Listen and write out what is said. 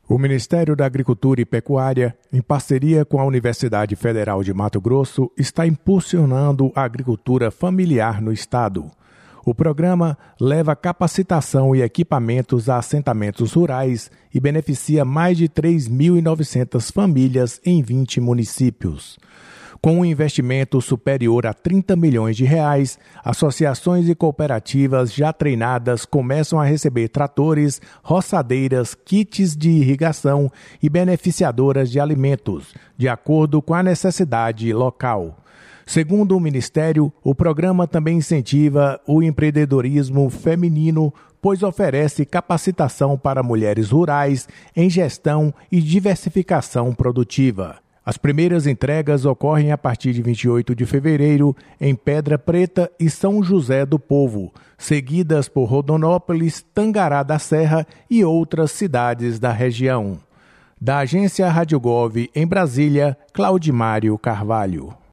O Ministério da Agricultura e Pecuária, em parceria com a Universidade Federal de Mato Grosso, está impulsionando a agricultura familiar no estado. O programa leva capacitação e equipamentos a assentamentos rurais e beneficia mais de 3.900 famílias em 20 municípios. Com um investimento superior a 30 milhões de reais, associações e cooperativas já treinadas começam a receber tratores, roçadeiras, kits de irrigação e beneficiadoras de alimentos, de acordo com a necessidade local. Segundo o Ministério, o programa também incentiva o empreendedorismo feminino, pois oferece capacitação para mulheres rurais em gestão e diversificação produtiva. As primeiras entregas ocorrem a partir de 28 de fevereiro em Pedra Preta e São José do Povo, seguidas por Rondonópolis, Tangará da Serra e outras cidades da região. Da agência Rádio Gov, em Brasília, Claudimário Carvalho.